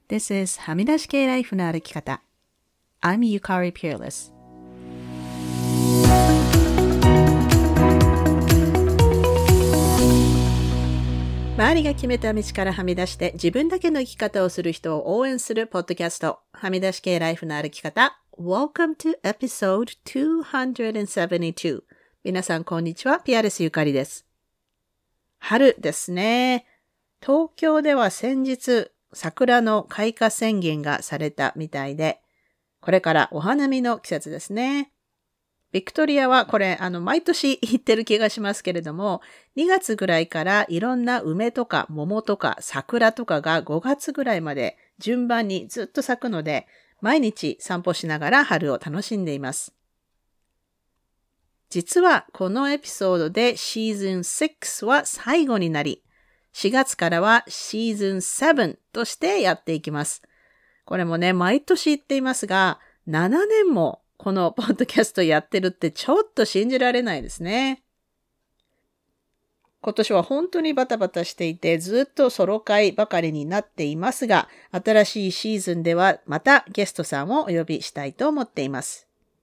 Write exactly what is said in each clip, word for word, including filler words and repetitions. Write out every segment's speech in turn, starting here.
This is はみ出し系ライフの歩き方。I'm Yukari Peerless。周りが決めた道からはみ出して自分だけの生き方をする人を応援するポッドキャスト。はみ出し系ライフの歩き方。Welcome to episode two seventy-two。皆さんこんにちは。ピアレスゆかりです。春ですね。東京では先日、桜の開花宣言がされたみたいで、これからお花見の季節ですね。ビクトリアはこれ、あの、毎年言ってる気がしますけれども、にがつぐらいからいろんな梅とか桃とか桜とかがごがつぐらいまで順番にずっと咲くので、毎日散歩しながら春を楽しんでいます。実はこのエピソードでシーズンろくは最後になり、しがつからはシーズンセブンとしてやっていきます。これもね、毎年言っていますが、ななねんもこのポッドキャストやってるってちょっと信じられないですね。今年は本当にバタバタしていて、ずっとソロ会ばかりになっていますが、新しいシーズンではまたゲストさんをお呼びしたいと思っています。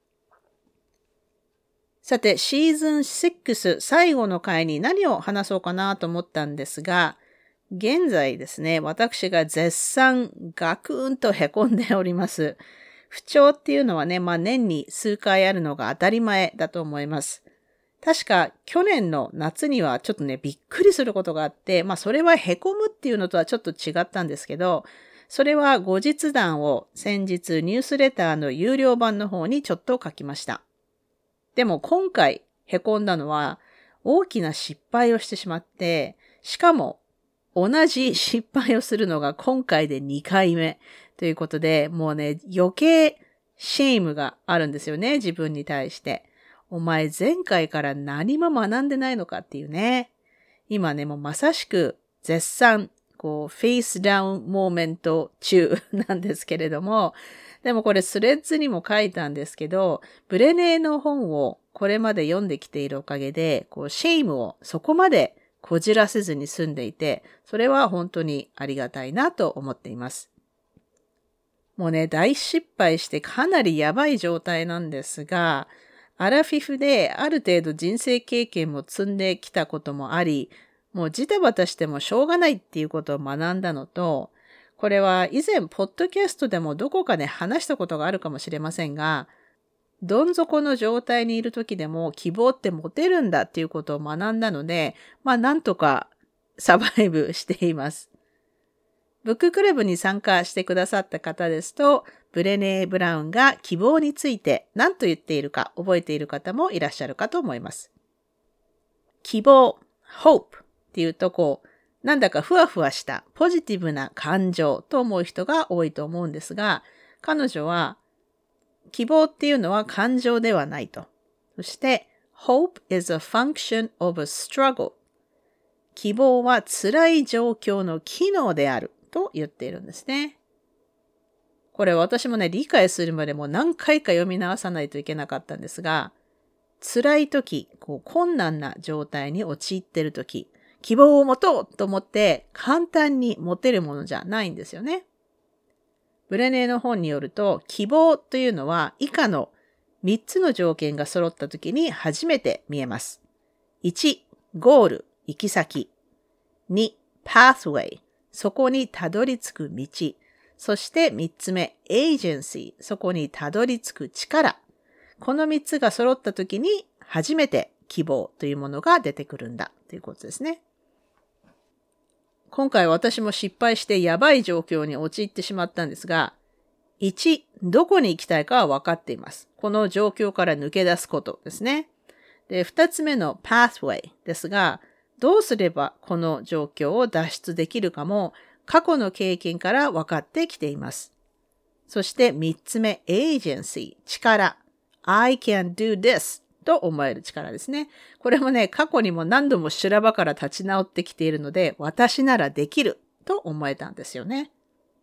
さて、シーズンろく最後の回に何を話そうかなと思ったんですが、現在ですね、私が絶賛ガクーンと凹んでおります。不調っていうのはね、まあ年に数回あるのが当たり前だと思います。確か去年の夏にはちょっとね、びっくりすることがあって、まあそれは凹むっていうのとはちょっと違ったんですけど、それは後日談を先日ニュースレターの有料版の方にちょっと書きました。でも今回凹んだのは大きな失敗をしてしまって、しかも同じ失敗をするのが今回でにかいめということで、もうね、余計シェイムがあるんですよね、自分に対して。お前前回から何も学んでないのかっていうね。今ね、もうまさしく絶賛、こう、フェイスダウンモーメント中なんですけれども、でもこれスレッズにも書いたんですけど、ブレネーの本をこれまで読んできているおかげで、こう、シェイムをそこまでこじらせずに済んでいて、それは本当にありがたいなと思っています。もうね、大失敗してかなりやばい状態なんですが、アラフィフである程度人生経験も積んできたこともあり、もうジタバタしてもしょうがないっていうことを学んだのと、これは以前ポッドキャストでもどこかで話したことがあるかもしれませんが、どん底の状態にいる時でも希望って持てるんだっていうことを学んだので、まあなんとかサバイブしています。ブッククラブに参加してくださった方ですと、ブレネー・ブラウンが希望について何と言っているか覚えている方もいらっしゃるかと思います。希望、hope っていうとこう、なんだかふわふわしたポジティブな感情と思う人が多いと思うんですが、彼女は希望っていうのは感情ではないと。そして Hope is a function of a struggle。希望は辛い状況の機能であると言っているんですね。これ私もね、理解するまでも何回か読み直さないといけなかったんですが、辛い時、こう困難な状態に陥っている時、希望を持とうと思って簡単に持てるものじゃないんですよね。ブレネーの本によると、希望というのは以下のみっつの条件が揃った時に初めて見えます。いち、ゴール、行き先。に、pathway、そこにたどり着く道。そしてみっつめ、agency、そこにたどり着く力。このみっつが揃った時に初めて希望というものが出てくるんだということですね。今回私も失敗してやばい状況に陥ってしまったんですが、いち、どこに行きたいかは分かっています。この状況から抜け出すことですね。で、ふたつめの pathway ですが、どうすればこの状況を脱出できるかも過去の経験から分かってきています。そしてみっつめ agency、力。I can do this と思える力ですね。これもね、過去にも何度も修羅場から立ち直ってきているので、私ならできると思えたんですよね。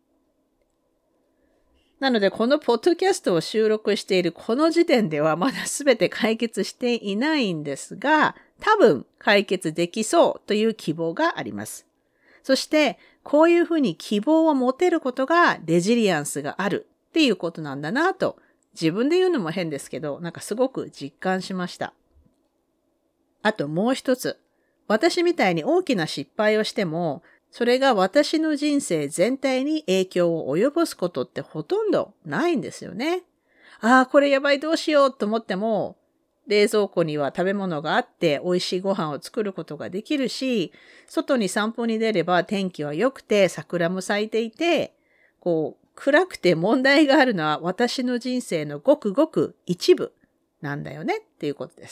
なので、このポッドキャストを収録しているこの時点ではまだ全て解決していないんですが、多分解決できそうという希望があります。 そして、こういうふうに希望を持てることがレジリアンスがあるっていうことなんだなと、自分で言うのも変ですけど、なんかすごく実感しました。あともう一つ、私みたいに大きな失敗をしても、それが私の人生全体に影響を及ぼすことってほとんどないんですよね。ああ、これやばいどうしようと思っても、冷蔵庫には食べ物があって美味しいご飯を作ることができるし、外に散歩に出れば天気は良くて桜も咲いていて、こう暗くて問題があるのは私の人生のごくごく一部なんだよねっていうことです。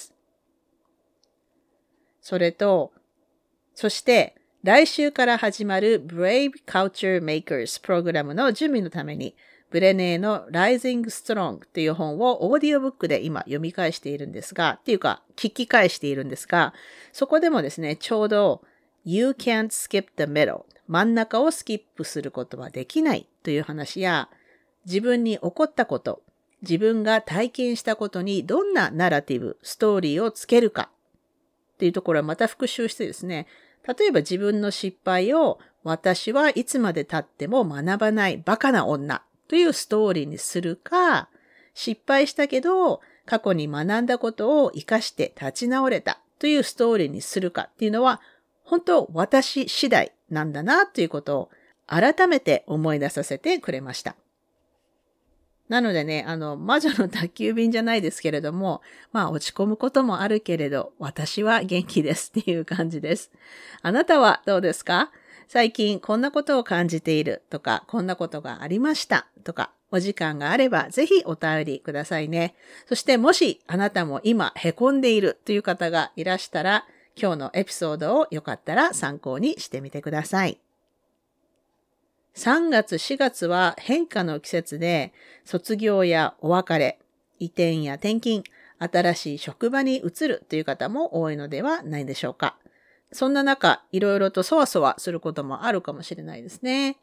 それと、そして来週から始まる Brave Culture Makers プログラムの準備のために、ブレネーの Rising Strong という本をオーディオブックで今読み返しているんですが、っていうか聞き返しているんですが、そこでもですね、ちょうど You can't skip the middle 真ん中をスキップすることはできないという話や、自分に起こったこと、自分が体験したことにどんなナラティブ、ストーリーをつけるかっていうところはまた復習してですね、例えば自分の失敗を私はいつまで経っても学ばないバカな女というストーリーにするか、失敗したけど過去に学んだことを活かして立ち直れたというストーリーにするかっていうのは本当私次第なんだなということを改めて思い出させてくれました。なのでね、あの、魔女の宅急便じゃないですけれども、まあ落ち込むこともあるけれど、私は元気ですっていう感じです。あなたはどうですか？最近こんなことを感じているとか、こんなことがありましたとか、お時間があればぜひお便りくださいね。そしてもしあなたも今へこんでいるという方がいらしたら、今日のエピソードをよかったら参考にしてみてください。さんがつ、しがつは変化の季節で、卒業やお別れ、移転や転勤、新しい職場に移るという方も多いのではないでしょうか。そんな中、いろいろとそわそわすることもあるかもしれないですね。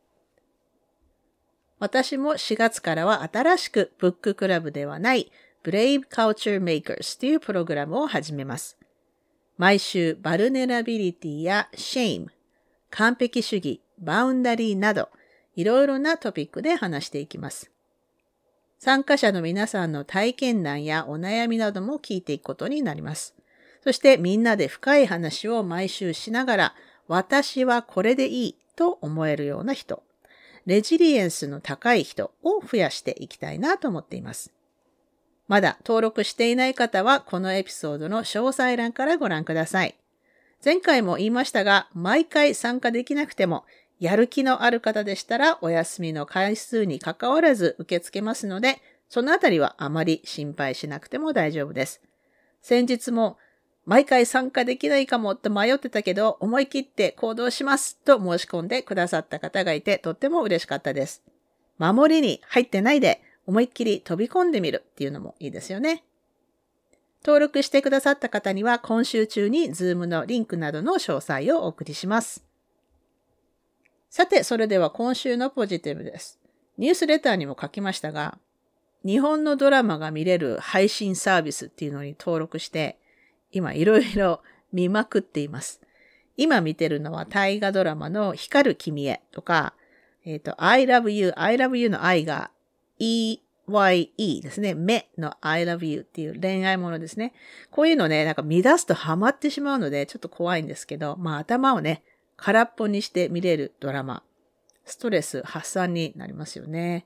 私もしがつからは新しくブッククラブではない Brave Culture Makers というプログラムを始めます。毎週バルネラビリティやシェイム、完璧主義、バウンダリーなど、いろいろなトピックで話していきます。参加者の皆さんの体験談やお悩みなども聞いていくことになります。そしてみんなで深い話を毎週しながら、私はこれでいいと思えるような人、レジリエンスの高い人を増やしていきたいなと思っています。まだ登録していない方はこのエピソードの詳細欄からご覧ください。前回も言いましたが、毎回参加できなくても、やる気のある方でしたらお休みの回数に関わらず受け付けますので、そのあたりはあまり心配しなくても大丈夫です。先日も毎回参加できないかもと迷ってたけど、思い切って行動しますと申し込んでくださった方がいて、とっても嬉しかったです。守りに入ってないで思いっきり飛び込んでみるっていうのもいいですよね。登録してくださった方には今週中に Zoom のリンクなどの詳細をお送りします。さて、それでは今週のポジティブです。ニュースレターにも書きましたが、日本のドラマが見れる配信サービスっていうのに登録して、今いろいろ見まくっています。今見てるのは大河ドラマの光る君へとか、えっと、I love you, I love you の I が Eワイイー ですね。目の I love you っていう恋愛ものですね。こういうのね、なんか見出すとハマってしまうので、ちょっと怖いんですけど、まあ頭をね、空っぽにして見れるドラマ。ストレス発散になりますよね。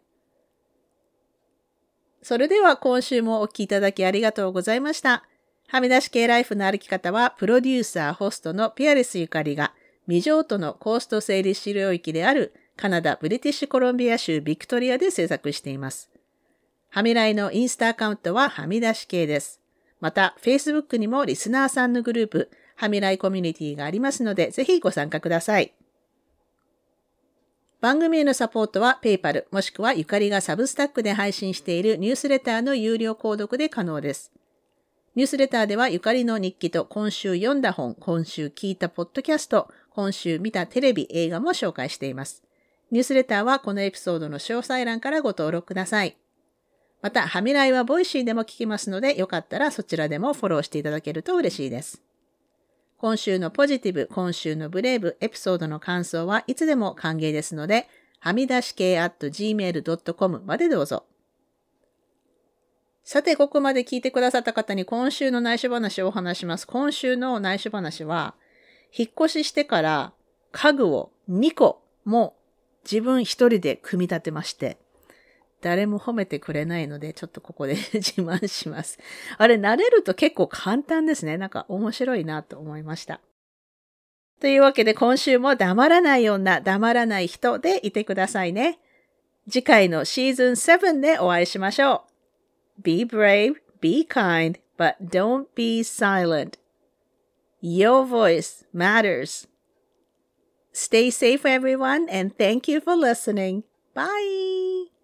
それでは今週もお聞きいただきありがとうございました。はみ出し系ライフの歩き方は、プロデューサー、ホストのピアレスゆかりが、未譲渡のコースト整理資領域であるカナダ・ブリティッシュコロンビア州ビクトリアで制作しています。はみらいのインスタアカウントははみ出し系です。また、Facebook にもリスナーさんのグループ、はみらいコミュニティがありますので、ぜひご参加ください。番組へのサポートは PayPal もしくはゆかりがサブスタックで配信しているニュースレターの有料購読で可能です。ニュースレターではゆかりの日記と今週読んだ本、今週聞いたポッドキャスト、今週見たテレビ、映画も紹介しています。ニュースレターはこのエピソードの詳細欄からご登録ください。また、はみらいはボイシーでも聞きますので、よかったらそちらでもフォローしていただけると嬉しいです。 今週のポジティブ、今週のブレイブ、エピソードの感想はいつでも歓迎ですので、はみ出し系 アットジーメールドットコム までどうぞ。さて、ここまで聞いてくださった方に今週の内緒話をお話します。今週の内緒話は、引っ越ししてから家具をにこも自分一人で組み立てまして、誰も褒めてくれないので、ちょっとここで自慢します。あれ、慣れると結構簡単ですね。なんか面白いなと思いました。というわけで今週も黙らない女、黙らない人でいてくださいね。次回のシーズンセブンでお会いしましょう。Be brave, be kind, but don't be silent. Your voice matters. Stay safe, everyone, and thank you for listening. Bye!